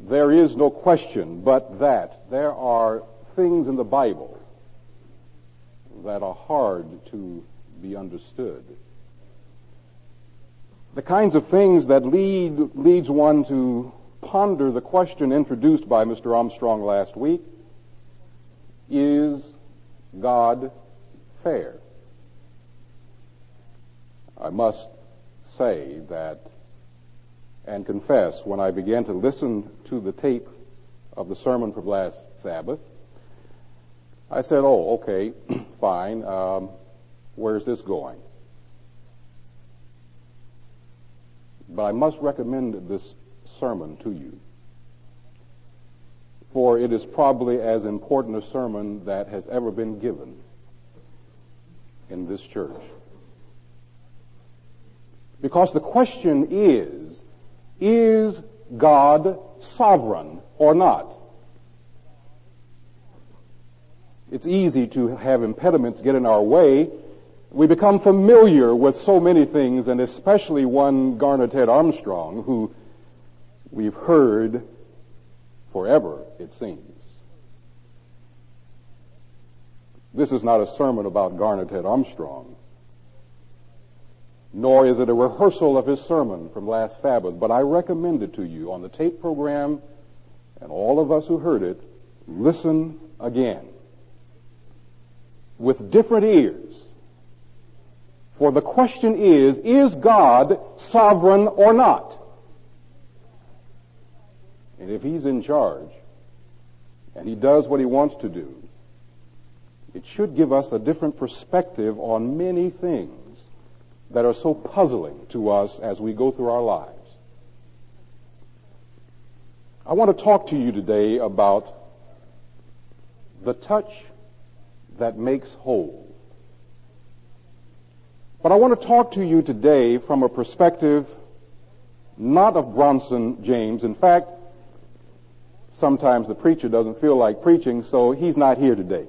there is no question but that there are things in the Bible that are hard to be understood. The kinds of things that leads one to ponder the question introduced by Mr. Armstrong last week: is God fair? I must say that and confess, when I began to listen to the tape of the sermon from last Sabbath, I said, oh, okay, fine, where's this going? But I must recommend this sermon to you, for it is probably as important a sermon that has ever been given in this church. Because the question is God sovereign or not? It's easy to have impediments get in our way. We become familiar with so many things, and especially one Garner Ted Armstrong, who we've heard forever, it seems. This is not a sermon about Garner Ted Armstrong, nor is it a rehearsal of his sermon from last Sabbath, but I recommend it to you on the tape program, and all of us who heard it, listen again with different ears. For the question is God sovereign or not? And if he's in charge, and he does what he wants to do, it should give us a different perspective on many things that are so puzzling to us as we go through our lives. I want to talk to you today about the touch that makes whole. But I want to talk to you today from a perspective not of Bronson James. In fact, sometimes the preacher doesn't feel like preaching, so he's not here today.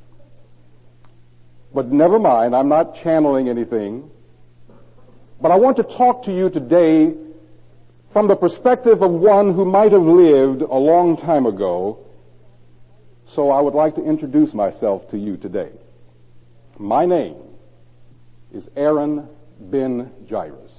But never mind, I'm not channeling anything. But I want to talk to you today from the perspective of one who might have lived a long time ago. So I would like to introduce myself to you today. My name is Aaron ben Jairus.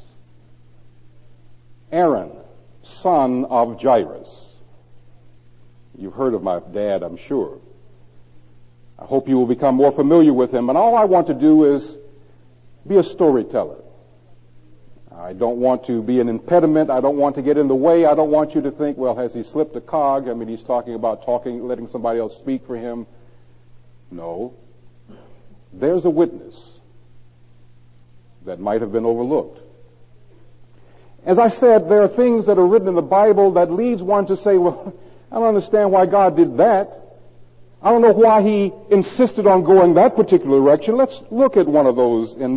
Aaron, son of Jairus. You've heard of my dad, I'm sure. I hope you will become more familiar with him. And all I want to do is be a storyteller. I don't want to be an impediment. I don't want to get in the way. I don't want you to think, well, has he slipped a cog? I mean, he's talking about letting somebody else speak for him. No. There's a witness that might have been overlooked. As I said, there are things that are written in the Bible that leads one to say, well, I don't understand why God did that. I don't know why he insisted on going that particular direction. Let's look at one of those in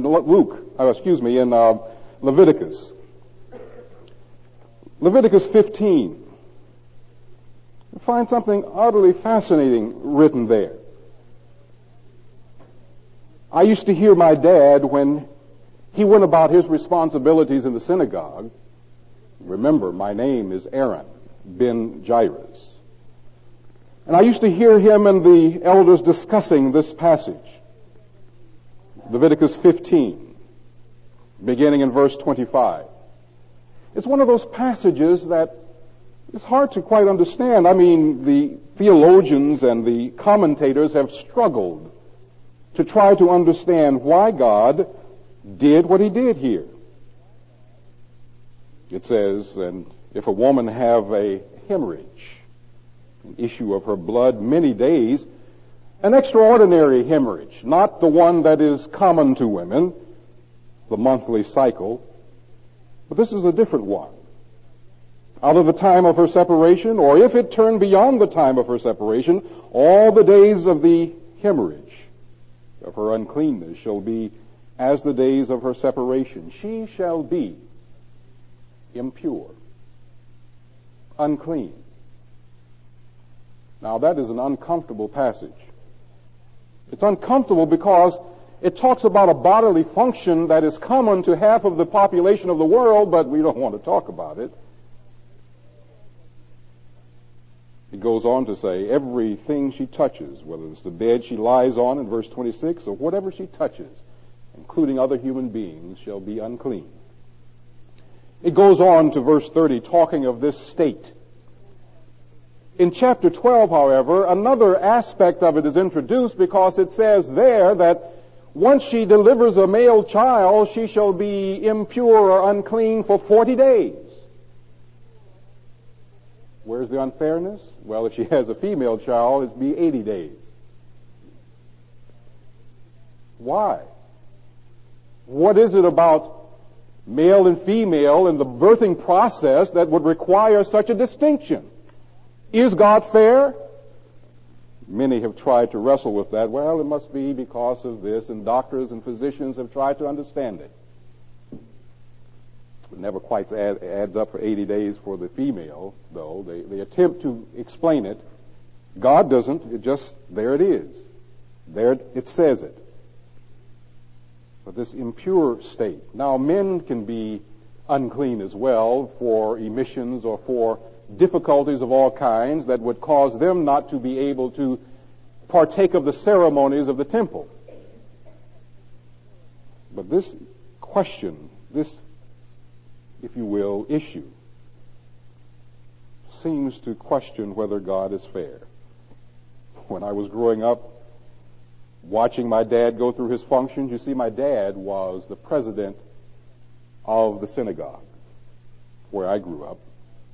Leviticus. Leviticus 15. You find something utterly fascinating written there. I used to hear my dad when he went about his responsibilities in the synagogue. Remember, my name is Aaron ben Jairus. And I used to hear him and the elders discussing this passage. Leviticus 15. Beginning in verse 25. It's one of those passages that it's hard to quite understand. I mean, the theologians and the commentators have struggled to try to understand why God did what he did here. It says, and if a woman have a hemorrhage, an issue of her blood many days, an extraordinary hemorrhage, not the one that is common to women, the monthly cycle, but this is a different one. Out of the time of her separation, or if it turned beyond the time of her separation, all the days of the hemorrhage of her uncleanness shall be as the days of her separation. She shall be impure, unclean. Now that is an uncomfortable passage. It's uncomfortable because it talks about a bodily function that is common to half of the population of the world, but we don't want to talk about it. It goes on to say, everything she touches, whether it's the bed she lies on in verse 26, or whatever she touches, including other human beings, shall be unclean. It goes on to verse 30, talking of this state. In chapter 12, however, another aspect of it is introduced, because it says there that once she delivers a male child, she shall be impure or unclean for 40 days. Where's the unfairness? Well, if she has a female child, it'd be 80 days. Why? What is it about male and female in the birthing process that would require such a distinction? Is God fair? Many have tried to wrestle with that. Well, it must be because of this, and doctors and physicians have tried to understand it. It never quite adds up for 80 days for the female, though. They attempt to explain it. God doesn't. It just, there it is. There it says it. But this impure state. Now, men can be unclean as well for emissions or for difficulties of all kinds that would cause them not to be able to partake of the ceremonies of the temple. But this question, this, if you will, issue, seems to question whether God is fair. When I was growing up, watching my dad go through his functions, you see, my dad was the president of the synagogue where I grew up.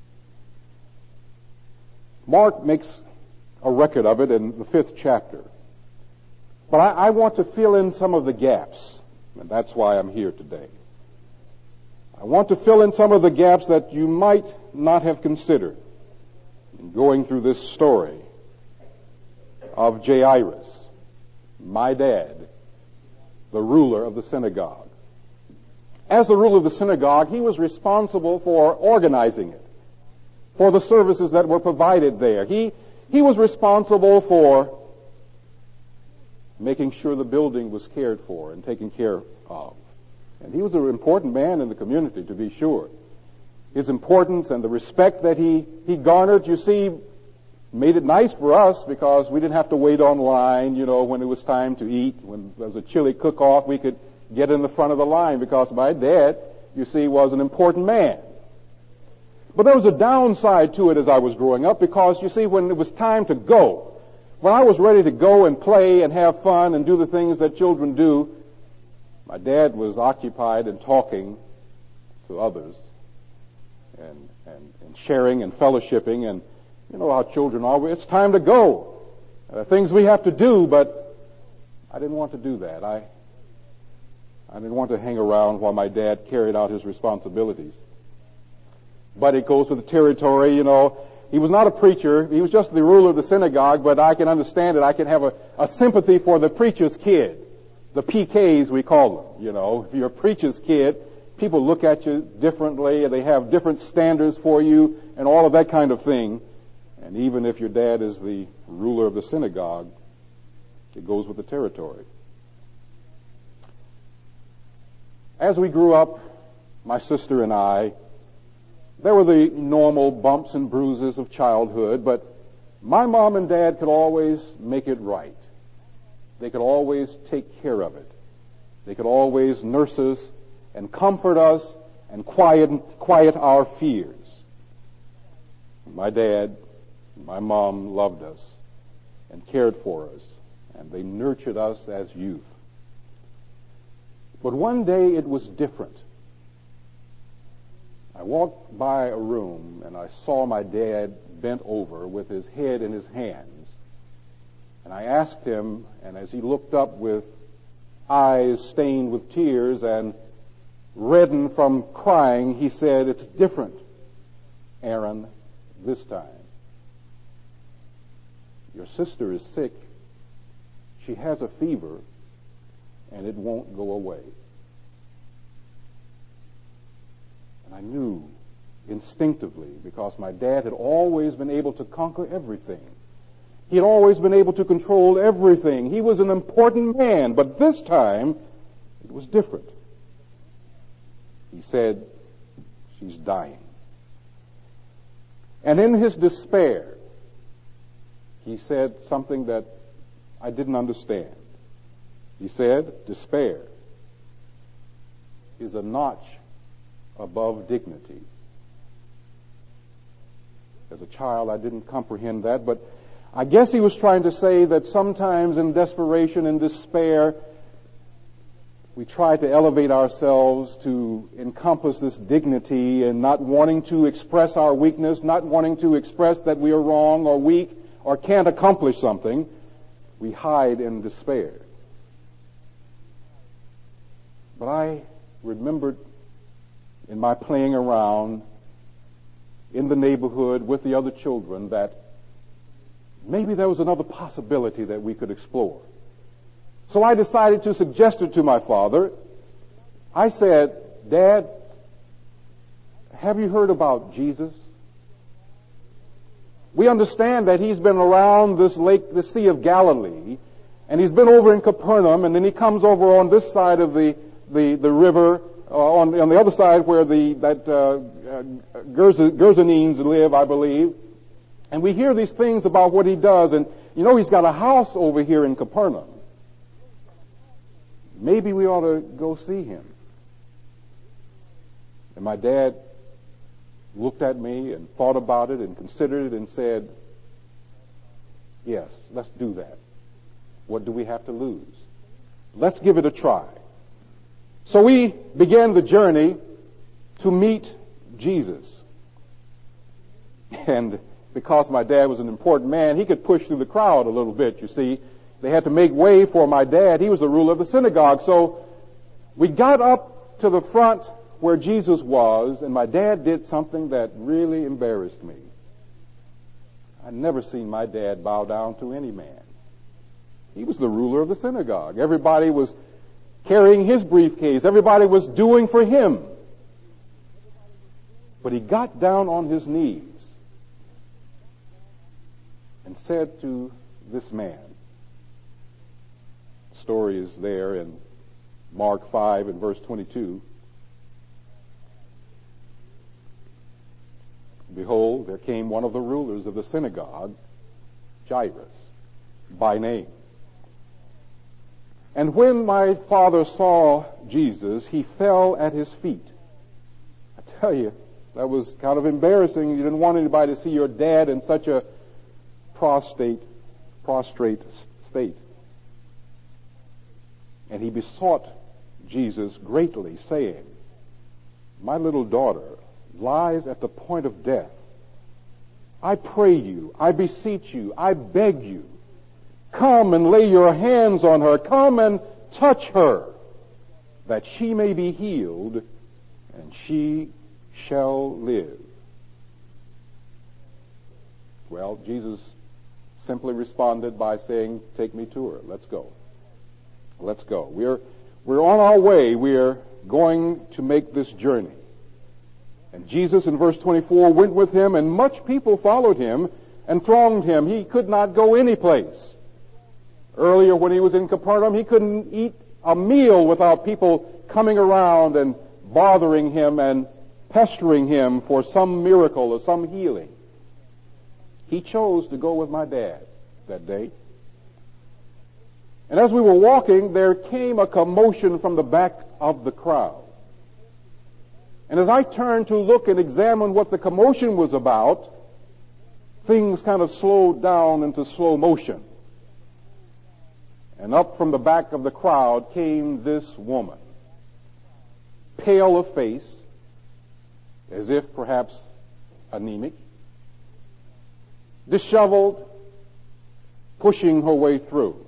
Mark makes a record of it in the 5th chapter. But I want to fill in some of the gaps, and that's why I'm here today. I want to fill in some of the gaps that you might not have considered in going through this story of Jairus, my dad, the ruler of the synagogue. As the ruler of the synagogue, he was responsible for organizing it, for the services that were provided there. He was responsible for making sure the building was cared for and taken care of. And he was an important man in the community, to be sure. His importance and the respect that he garnered, you see, made it nice for us because we didn't have to wait on line, when it was time to eat. When there was a chili cook-off, we could get in the front of the line because my dad, you see, was an important man. But there was a downside to it as I was growing up because, you see, when it was time to go, when I was ready to go and play and have fun and do the things that children do, my dad was occupied in talking to others and sharing and fellowshipping, and you know how children are. It's time to go. Things we have to do, but I didn't want to do that. I didn't want to hang around while my dad carried out his responsibilities. But it goes with the territory, He was not a preacher. He was just the ruler of the synagogue, but I can understand it. I can have a sympathy for the preacher's kid. The PKs, we call them, If you're a preacher's kid, people look at you differently, and they have different standards for you, and all of that kind of thing. And even if your dad is the ruler of the synagogue, it goes with the territory. As we grew up, my sister and I, there were the normal bumps and bruises of childhood, but my mom and dad could always make it right. They could always take care of it. They could always nurse us and comfort us and quiet our fears. My dad, my mom loved us and cared for us, and they nurtured us as youth. But one day it was different. I walked by a room and I saw my dad bent over with his head in his hands. And I asked him, and as he looked up with eyes stained with tears and reddened from crying, he said, "It's different, Aaron, this time. Your sister is sick. She has a fever, and it won't go away." And I knew instinctively, because my dad had always been able to conquer everything. He had always been able to control everything. He was an important man, but this time it was different. He said, "She's dying." And in his despair, he said something that I didn't understand. He said, despair is a notch above dignity. As a child, I didn't comprehend that, but I guess he was trying to say that sometimes in desperation and despair, we try to elevate ourselves to encompass this dignity and not wanting to express our weakness, not wanting to express that we are wrong or weak or can't accomplish something. We hide in despair. But I remembered in my playing around in the neighborhood with the other children that maybe there was another possibility that we could explore. So I decided to suggest it to my father. I said, Dad, have you heard about Jesus? We understand that he's been around this lake, the Sea of Galilee, and he's been over in Capernaum, and then he comes over on this side of the river, on the other side where Gergesenes live, I believe. And we hear these things about what he does, and he's got a house over here in Capernaum. Maybe we ought to go see him. And my dad looked at me and thought about it and considered it and said, yes, let's do that. What do we have to lose? Let's give it a try. So we began the journey to meet Jesus. And because my dad was an important man, he could push through the crowd a little bit, you see. They had to make way for my dad. He was the ruler of the synagogue. So we got up to the front where Jesus was, and my dad did something that really embarrassed me. I'd never seen my dad bow down to any man. He was the ruler of the synagogue. Everybody was carrying his briefcase. Everybody was doing for him. But he got down on his knees and said to this man, the story is there in Mark 5 and verse 22, behold, there came one of the rulers of the synagogue, Jairus, by name. And when my father saw Jesus, he fell at his feet. I tell you, that was kind of embarrassing. You didn't want anybody to see your dad in such a prostrate state. And he besought Jesus greatly, saying, my little daughter lies at the point of death. I pray you, I beseech you, I beg you, come and lay your hands on her. Come and touch her, that she may be healed, and she shall live. Well, Jesus simply responded by saying, take me to her. Let's go. Let's go. We're on our way. We're going to make this journey. And Jesus, in verse 24, went with him, and much people followed him and thronged him. He could not go any place. Earlier when he was in Capernaum, he couldn't eat a meal without people coming around and bothering him and pestering him for some miracle or some healing. He chose to go with my dad that day. And as we were walking, there came a commotion from the back of the crowd. And as I turned to look and examine what the commotion was about, things kind of slowed down into slow motion. And up from the back of the crowd came this woman, pale of face, as if perhaps anemic, disheveled, pushing her way through.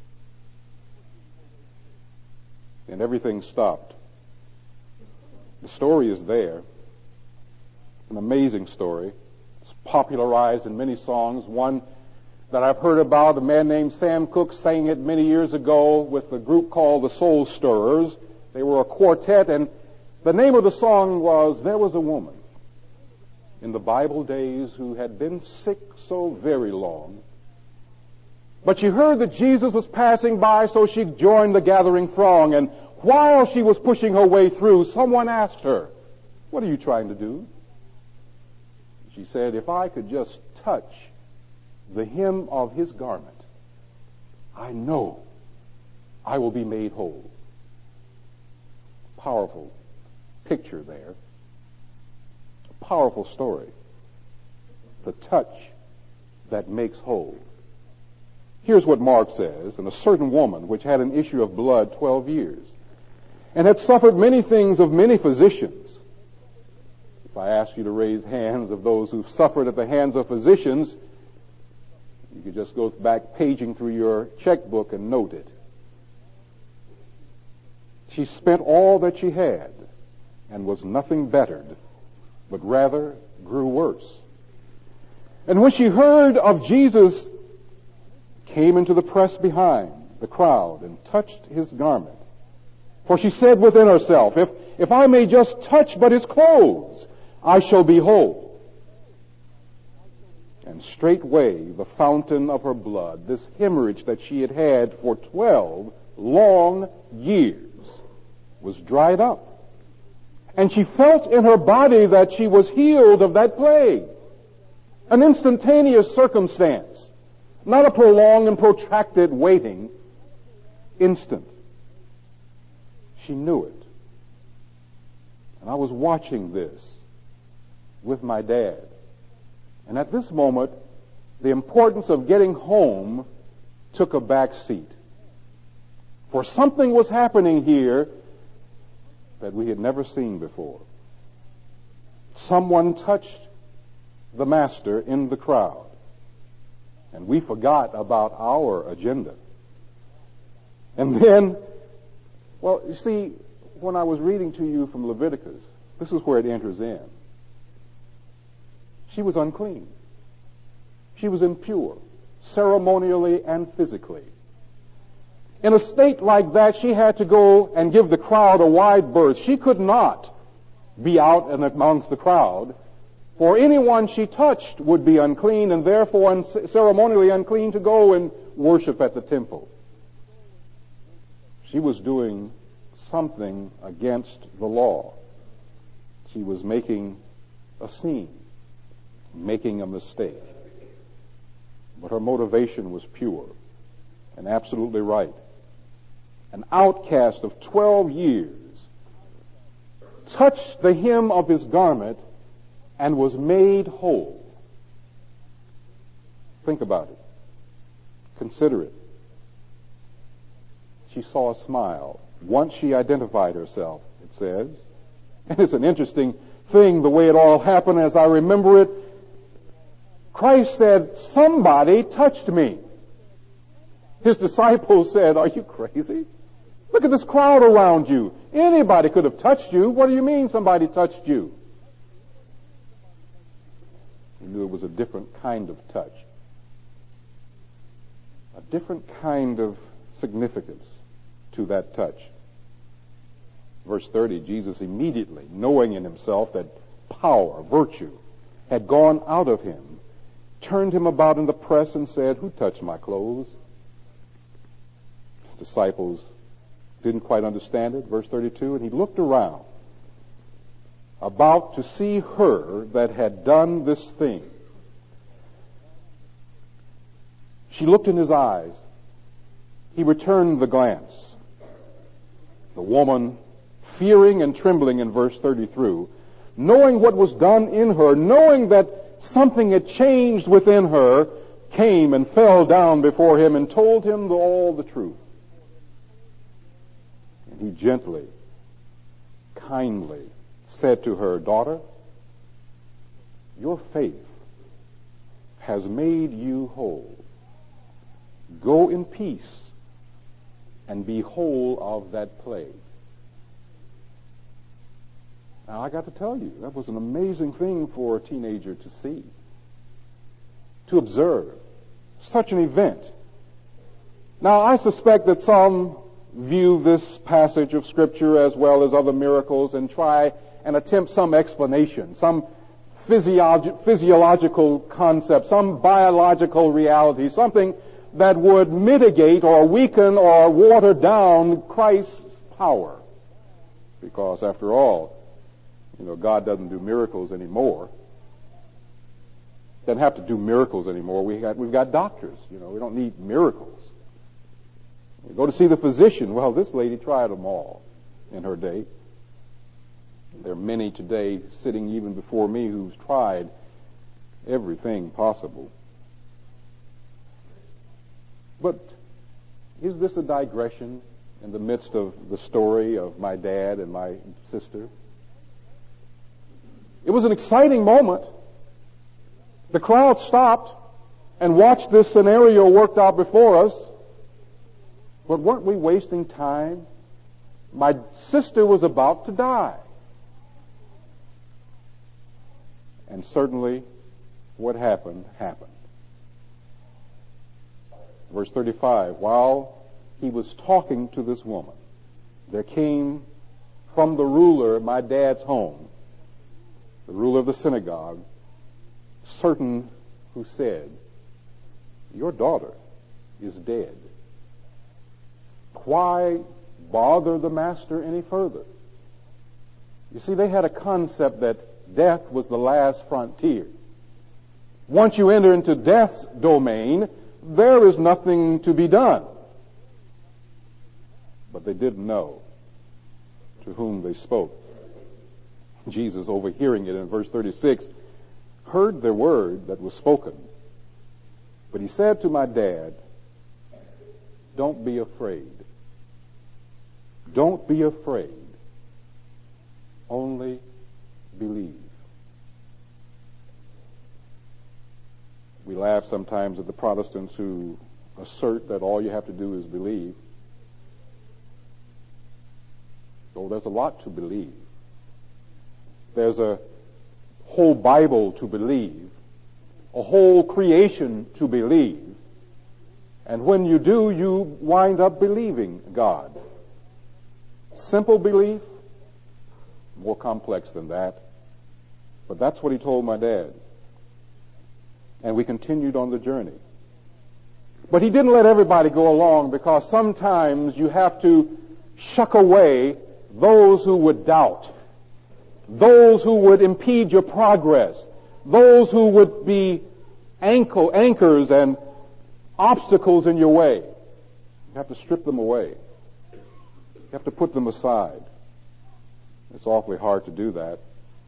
And everything stopped. The story is there. An amazing story. It's popularized in many songs. One that I've heard about, a man named Sam Cooke sang it many years ago with a group called the Soul Stirrers. They were a quartet, and the name of the song was, There Was a Woman in the Bible days who had been sick so very long. But she heard that Jesus was passing by, so she joined the gathering throng, and while she was pushing her way through, someone asked her, what are you trying to do? She said, if I could just touch the hem of his garment, I know I will be made whole. Powerful picture there. A powerful story. The touch that makes whole. Here's what Mark says. And a certain woman which had an issue of blood 12 years and had suffered many things of many physicians. If I ask you to raise hands of those who've suffered at the hands of physicians, you could just go back paging through your checkbook and note it. She spent all that she had and was nothing bettered, but rather grew worse. And when she heard of Jesus, came into the press behind the crowd and touched his garment. For she said within herself, if I may just touch but his clothes, I shall be whole. And straightway the fountain of her blood, this hemorrhage that she had had for 12 long years, was dried up. And she felt in her body that she was healed of that plague. An instantaneous circumstance. Not a prolonged and protracted waiting. Instant. She knew it. And I was watching this with my dad. And at this moment, the importance of getting home took a back seat. For something was happening here that we had never seen before. Someone touched the master in the crowd. And we forgot about our agenda. And then, well, you see, when I was reading to you from Leviticus, this is where it enters in. She was unclean. She was impure, ceremonially and physically. In a state like that, she had to go and give the crowd a wide berth. She could not be out and amongst the crowd, for anyone she touched would be unclean and therefore ceremonially unclean to go and worship at the temple. She was doing something against the law. She was making a scene, making a mistake. But her motivation was pure and absolutely right. An outcast of 12 years touched the hem of his garment and was made whole. Think about it. Consider it. She saw a smile. Once she identified herself, it says. And it's an interesting thing, the way it all happened as I remember it. Christ said, somebody touched me. His disciples said, are you crazy? Look at this crowd around you. Anybody could have touched you. What do you mean somebody touched you? He knew it was a different kind of touch. A different kind of significance to that touch. Verse 30, Jesus immediately, knowing in himself that power, virtue, had gone out of him, turned him about in the press and said, who touched my clothes? His disciples didn't quite understand it. Verse 32, and he looked around, about to see her that had done this thing. She looked in his eyes. He returned the glance. The woman, fearing and trembling in verse 33, knowing what was done in her, knowing that something had changed within her, came and fell down before him and told him all the truth. And he gently, kindly said to her, daughter, your faith has made you whole. Go in peace and be whole of that plague. Now, I got to tell you, that was an amazing thing for a teenager to see, to observe. Such an event. Now, I suspect that some view this passage of Scripture as well as other miracles and try and attempt some explanation, some physiological concept, some biological reality, something that would mitigate or weaken or water down Christ's power. Because after all, God doesn't do miracles anymore. Doesn't have to do miracles anymore. We've got doctors. We don't need miracles. We go to see the physician. Well, this lady tried them all in her day. There are many today sitting even before me who's tried everything possible. But is this a digression in the midst of the story of my dad and my sister? It was an exciting moment. The crowd stopped and watched this scenario worked out before us. But weren't we wasting time? My sister was about to die. And certainly what happened, happened. Verse 35, while he was talking to this woman, there came from the ruler of my dad's home, the ruler of the synagogue, certain who said, your daughter is dead. Why bother the master any further? You see, they had a concept that death was the last frontier. Once you enter into death's domain, there is nothing to be done. But they didn't know to whom they spoke. Jesus, overhearing it in verse 36, heard the word that was spoken. But he said to my dad, don't be afraid. Don't be afraid. Only believe. We laugh sometimes at the Protestants who assert that all you have to do is believe. Oh, there's a lot to believe. There's a whole Bible to believe, a whole creation to believe. And when you do, you wind up believing God. Simple belief, more complex than that. But that's what he told my dad. And we continued on the journey. But he didn't let everybody go along, because sometimes you have to shuck away those who would doubt, those who would impede your progress, those who would be anchors and obstacles in your way. You have to strip them away. You have to put them aside. It's awfully hard to do that.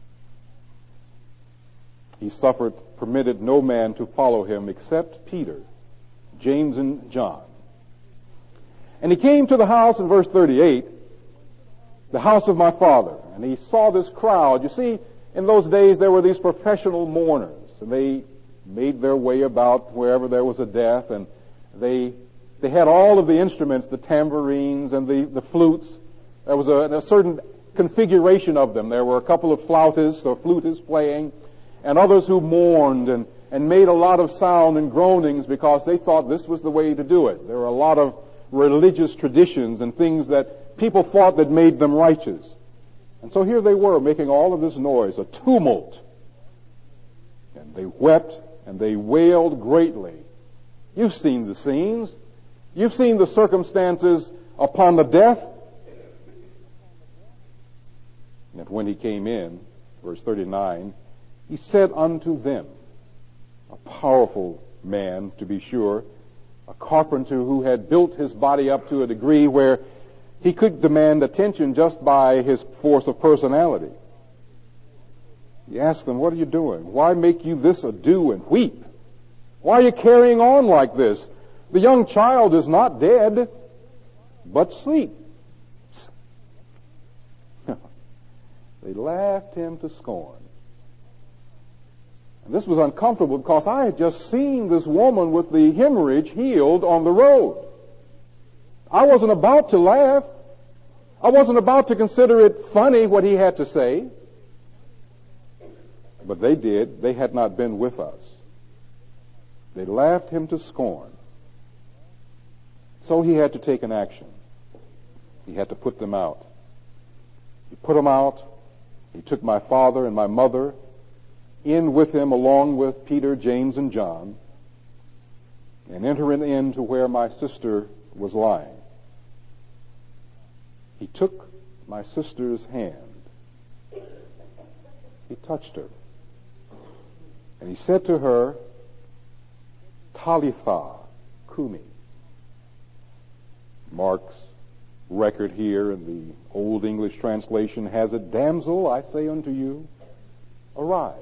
He permitted no man to follow him except Peter, James, and John. And he came to the house in verse 38, the house of my father, and he saw this crowd. You see, in those days there were these professional mourners, and they made their way about wherever there was a death, and they had all of the instruments, the tambourines and the flutes. There was a certain configuration of them. There were a couple of flautists or flutists playing, and others who mourned and made a lot of sound and groanings because they thought this was the way to do it. There were a lot of religious traditions and things that people thought that made them righteous. And so here they were making all of this noise, a tumult. And they wept and they wailed greatly. You've seen the scenes. You've seen the circumstances upon the death. And when he came in, verse 39, he said unto them, a powerful man, to be sure, a carpenter who had built his body up to a degree where he could demand attention just by his force of personality. He asked them, what are you doing? Why make you this ado and weep? Why are you carrying on like this? The young child is not dead, but sleeps. They laughed him to scorn. And this was uncomfortable because I had just seen this woman with the hemorrhage healed on the road. I wasn't about to laugh. I wasn't about to consider it funny what he had to say. But they did. They had not been with us. They laughed him to scorn. So he had to take an action. He had to put them out. He put them out. He took my father and my mother in with him along with Peter, James, and John, and entering into where my sister was lying. He took my sister's hand. He touched her. And he said to her, Talitha Kumi. Mark's record here in the Old English translation has it, damsel, I say unto you, arise.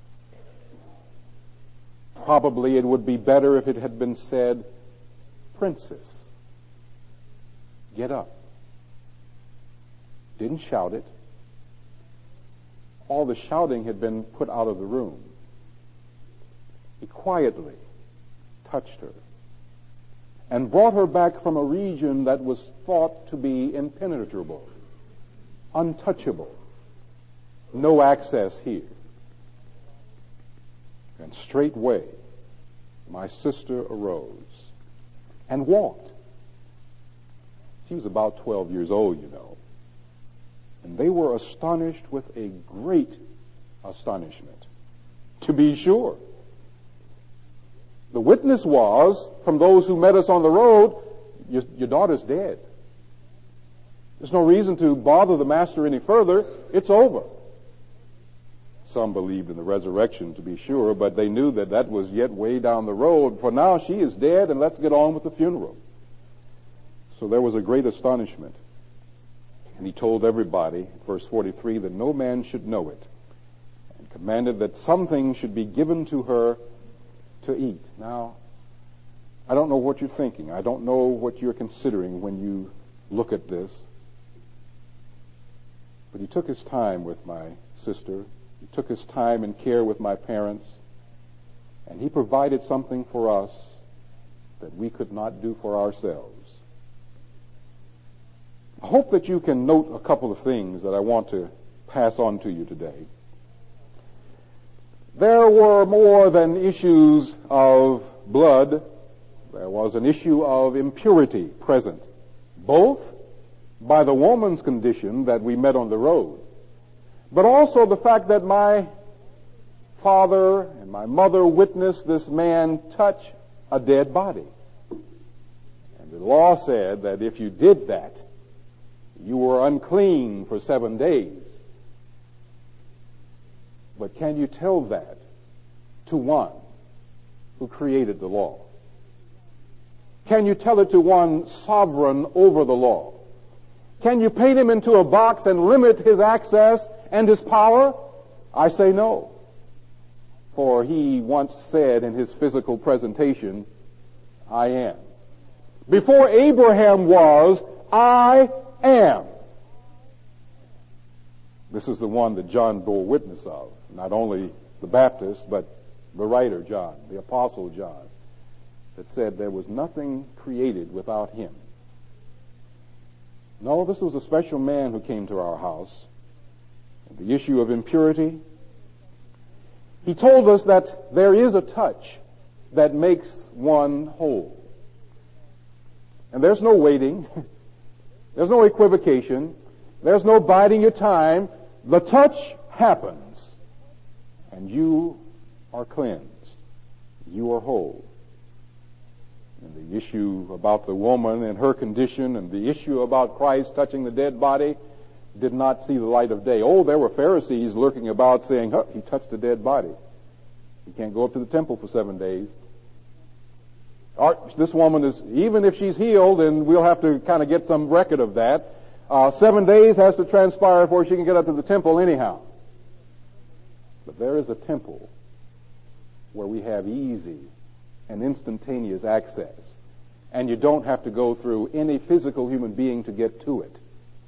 Probably it would be better if it had been said, princess, get up. Didn't shout it. All the shouting had been put out of the room. He quietly touched her and brought her back from a region that was thought to be impenetrable, untouchable, no access here. And straightway my sister arose and walked. She was about 12 years old, you know. And they were astonished with a great astonishment. To be sure. The witness was, from those who met us on the road, your daughter's dead. There's no reason to bother the master any further. It's over. Some believed in the resurrection, to be sure, but they knew that that was yet way down the road. For now, she is dead, and let's get on with the funeral. So there was a great astonishment. And he told everybody, verse 43, that no man should know it, and commanded that something should be given to her to eat. Now, I don't know what you're thinking. I don't know what you're considering when you look at this. But he took his time with my sister. He took his time and care with my parents. And he provided something for us that we could not do for ourselves. I hope that you can note a couple of things that I want to pass on to you today. There were more than issues of blood. There was an issue of impurity present, both by the woman's condition that we met on the road, but also the fact that my father and my mother witnessed this man touch a dead body. And the law said that if you did that, you were unclean for 7 days. But can you tell that to one who created the law? Can you tell it to one sovereign over the law? Can you paint him into a box and limit his access and his power? I say no. For he once said in his physical presentation, I am. Before Abraham was, I am. This is the one that John bore witness of. Not only the Baptist, but the writer John, the apostle John, that said there was nothing created without him. No, this was a special man who came to our house. The issue of impurity. He told us that there is a touch that makes one whole. And there's no waiting. There's no equivocation. There's no biding your time. The touch happens, and you are cleansed. You are whole. And the issue about the woman and her condition and the issue about Christ touching the dead body did not see the light of day. Oh, there were Pharisees lurking about saying, he touched a dead body. He can't go up to the temple for 7 days. This woman is, even if she's healed, and we'll have to kind of get some record of that, 7 days has to transpire before she can get up to the temple anyhow. But there is a temple where we have easy and instantaneous access. And you don't have to go through any physical human being to get to it.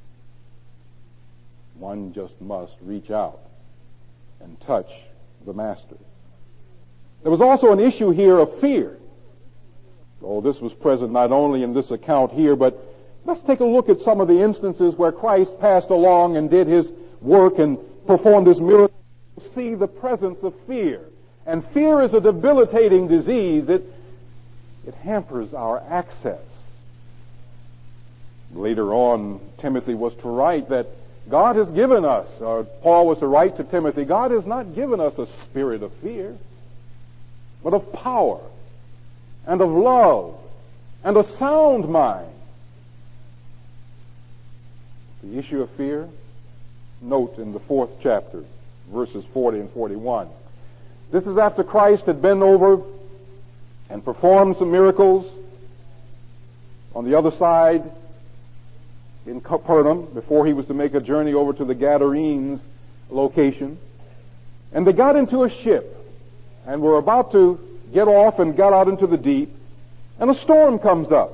One just must reach out and touch the Master. There was also an issue here of fear. Oh, this was present not only in this account here, but let's take a look at some of the instances where Christ passed along and did his work and performed his miracles. See the presence of fear. And fear is a debilitating disease. It hampers our access. Later on, Timothy was to write that God has given us, or Paul was to write to Timothy, God has not given us a spirit of fear, but of power and of love and a sound mind. The issue of fear, note in the 4th chapter, verses 40 and 41. This is after Christ had been over and performed some miracles on the other side in Capernaum before he was to make a journey over to the Gadarenes location. And they got into a ship and were about to get off and got out into the deep, and a storm comes up.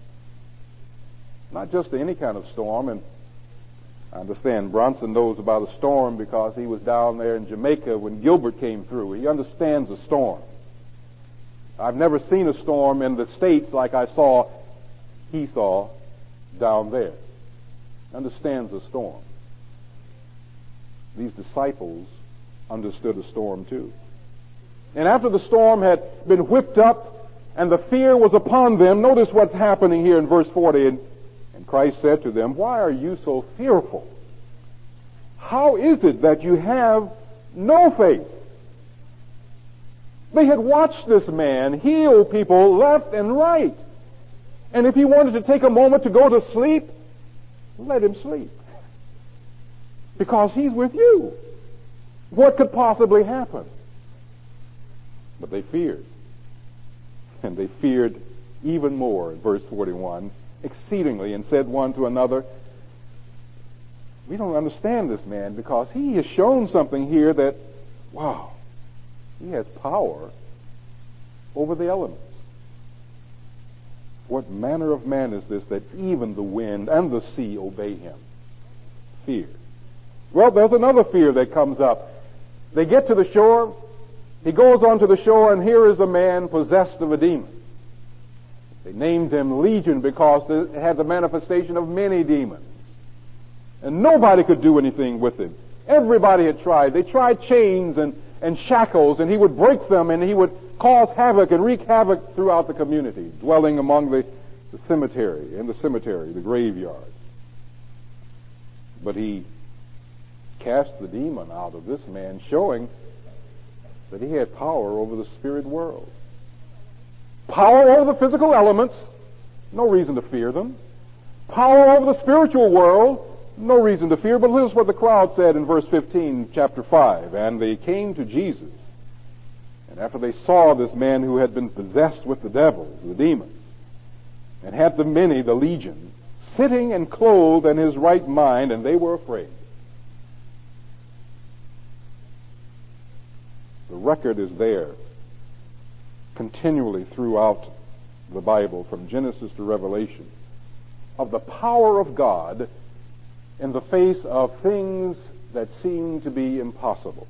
Not just any kind of storm, and I understand Bronson knows about a storm because he was down there in Jamaica when Gilbert came through. He understands a storm. I've never seen a storm in the States like he saw down there. Understands a storm. These disciples understood a storm too. And after the storm had been whipped up and the fear was upon them, notice what's happening here in verse 40. And Christ said to them, "Why are you so fearful? How is it that you have no faith?" They had watched this man heal people left and right. And if he wanted to take a moment to go to sleep, let him sleep. Because he's with you. What could possibly happen? But they feared. And they feared even more in verse 41, exceedingly, and said one to another, "We don't understand this man because he has shown something here that, wow, he has power over the elements. What manner of man is this that even the wind and the sea obey him?" Fear. Well, there's another fear that comes up. They get to the shore. He goes onto the shore, and here is a man possessed of a demon. They named him Legion because it had the manifestation of many demons. And nobody could do anything with him. Everybody had tried. They tried chains and shackles, and he would break them, and he would cause havoc and wreak havoc throughout the community, dwelling among the cemetery, the graveyard. But he cast the demon out of this man, showing that he had power over the spirit world. Power over the physical elements, no reason to fear them. Power over the spiritual world, no reason to fear. But listen to what the crowd said in verse 15, chapter 5. And they came to Jesus. And after they saw this man who had been possessed with the devils, the demons, and had the many, the legion, sitting and clothed in his right mind, and they were afraid. The record is there continually throughout the Bible, from Genesis to Revelation, of the power of God in the face of things that seem to be impossible.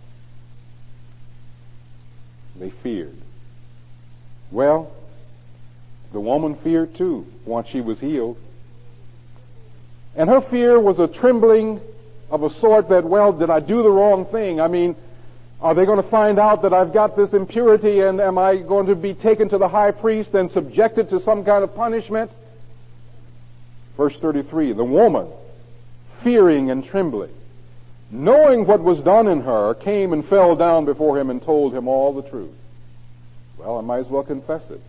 They feared. Well, the woman feared too once she was healed. And her fear was a trembling of a sort that, well, did I do the wrong thing? I mean, are they going to find out that I've got this impurity, and am I going to be taken to the high priest and subjected to some kind of punishment? Verse 33, the woman, fearing and trembling, knowing what was done in her, came and fell down before him and told him all the truth. Well, I might as well confess it.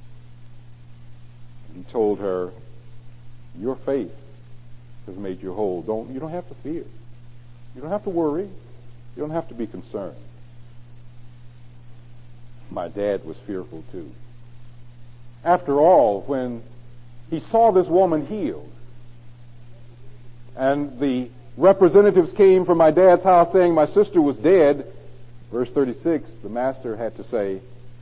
He told her, your faith has made you whole. You don't have to fear. You don't have to worry. You don't have to be concerned. My dad was fearful too. After all, when he saw this woman healed, and the representatives came from my dad's house saying my sister was dead, verse 36, the master had to say,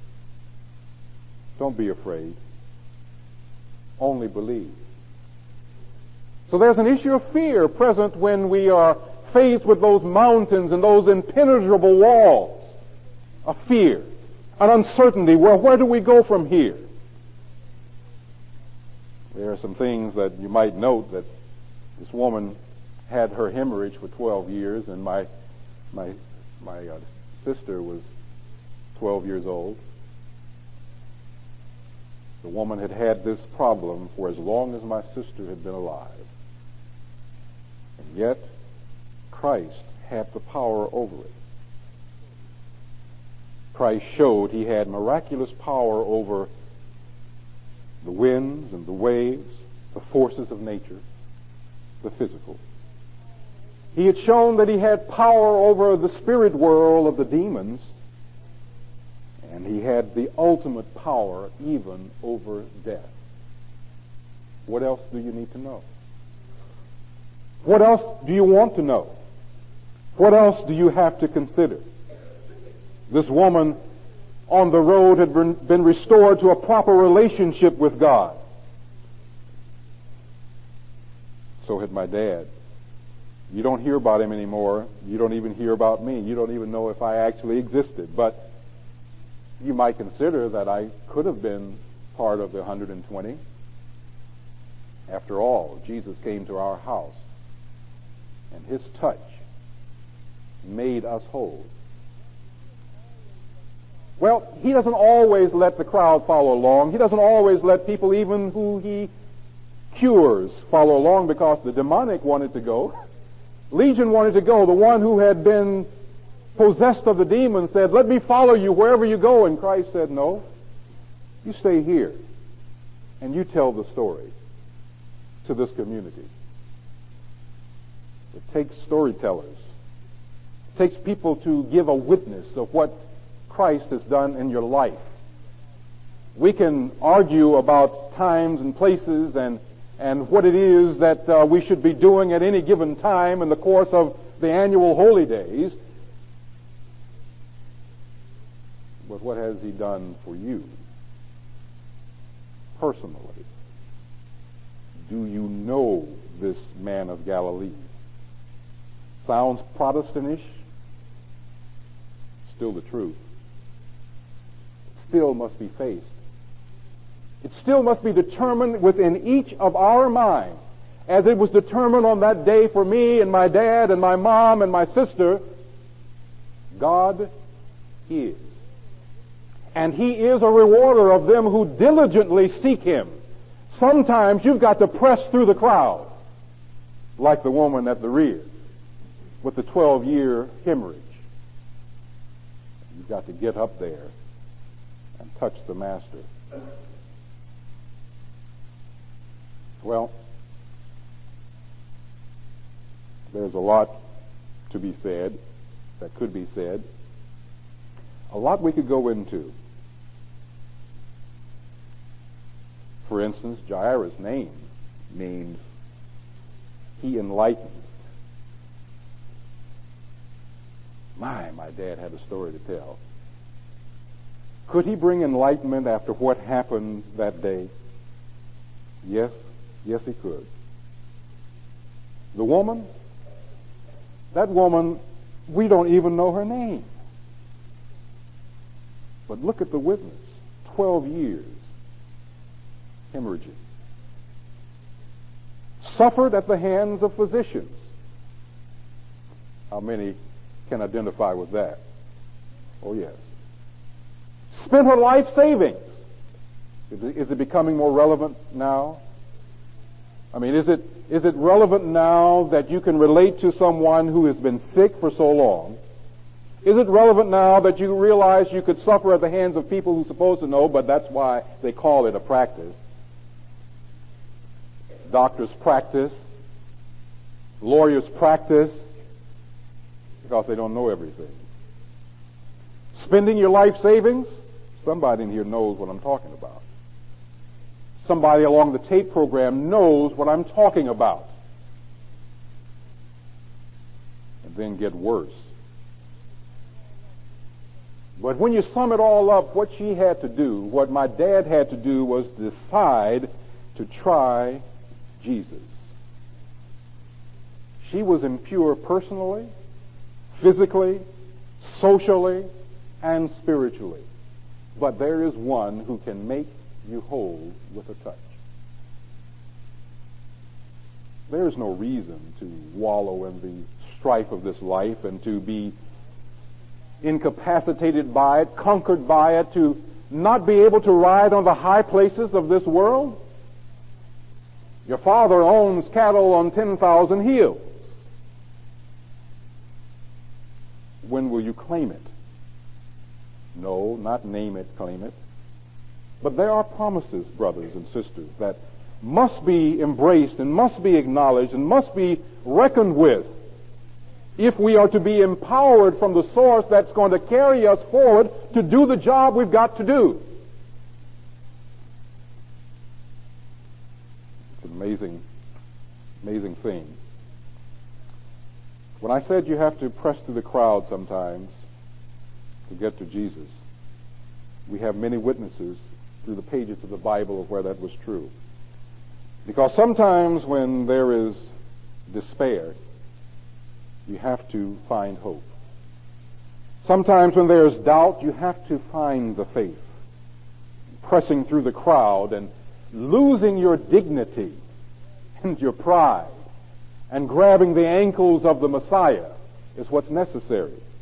don't be afraid. Only believe. So there's an issue of fear present when we are faced with those mountains and those impenetrable walls of fear, an uncertainty. Well, where do we go from here? There are some things that you might note, that this woman had her hemorrhage for 12 years, and my sister was 12 years old. The woman had had this problem for as long as my sister had been alive. And yet, Christ had the power over it. Christ showed he had miraculous power over the winds and the waves, the forces of nature, the physical. He had shown that he had power over the spirit world of the demons, And he had the ultimate power even over death. What else do you need to know? What else do you want to know? What else do you have to consider? This woman on the road had been restored to a proper relationship with God. So had my dad. You don't hear about him anymore. You don't even hear about me. You don't even know if I actually existed. But you might consider that I could have been part of the 120. After all, Jesus came to our house, and his touch made us whole. Well, he doesn't always let the crowd follow along. He doesn't always let people, even who he cures, follow along, because the demonic wanted to go. Legion wanted to go. The one who had been possessed of the demon said, "Let me follow you wherever you go." And Christ said, "No, you stay here and you tell the story to this community." It takes storytellers. It takes people to give a witness of what Christ has done in your life. We can argue about times and places and what it is that we should be doing at any given time in the course of the annual holy days. But what has he done for you personally? Do you know this man of Galilee? Sounds Protestantish. Still the truth. Still must be faced. It still must be determined within each of our minds, as it was determined on that day for me and my dad and my mom and my sister. God is. And he is a rewarder of them who diligently seek him. Sometimes you've got to press through the crowd, like the woman at the rear with the 12-year hemorrhage. You've got to get up there and touch the Master. Well, there's a lot to be said, that could be said. A lot we could go into. For instance, Jairus' name means he enlightens. My dad had a story to tell. Could he bring enlightenment after what happened that day? Yes, he could. The woman, that woman, we don't even know her name. But look at the witness. 12 years. Hemorrhaging. Suffered at the hands of physicians. How many can identify with that? Oh, yes. Spent her life savings. Is it becoming more relevant now? I mean, is it relevant now that you can relate to someone who has been sick for so long? Is it relevant now that you realize you could suffer at the hands of people who are supposed to know, but that's why they call it a practice? Doctors practice. Lawyers practice because they don't know everything. Spending your life savings? Somebody in here knows what I'm talking about. Somebody along the tape program knows what I'm talking about. And then get worse. But when you sum it all up, what she had to do, what my dad had to do, was decide to try Jesus. She was impure personally, physically, socially, and spiritually. But there is one who can make you whole with a touch. There is no reason to wallow in the strife of this life and to be incapacitated by it, conquered by it, to not be able to ride on the high places of this world. Your father owns cattle on 10,000 hills. When will you claim it? No, not name it, claim it. But there are promises, brothers and sisters, that must be embraced and must be acknowledged and must be reckoned with if we are to be empowered from the source that's going to carry us forward to do the job we've got to do. It's an amazing thing. When I said you have to press through the crowd sometimes to get to Jesus, we have many witnesses through the pages of the Bible of where that was true. Because sometimes when there is despair, you have to find hope. Sometimes when there is doubt, you have to find the faith. Pressing through the crowd and losing your dignity and your pride and grabbing the ankles of the Messiah is what's necessary.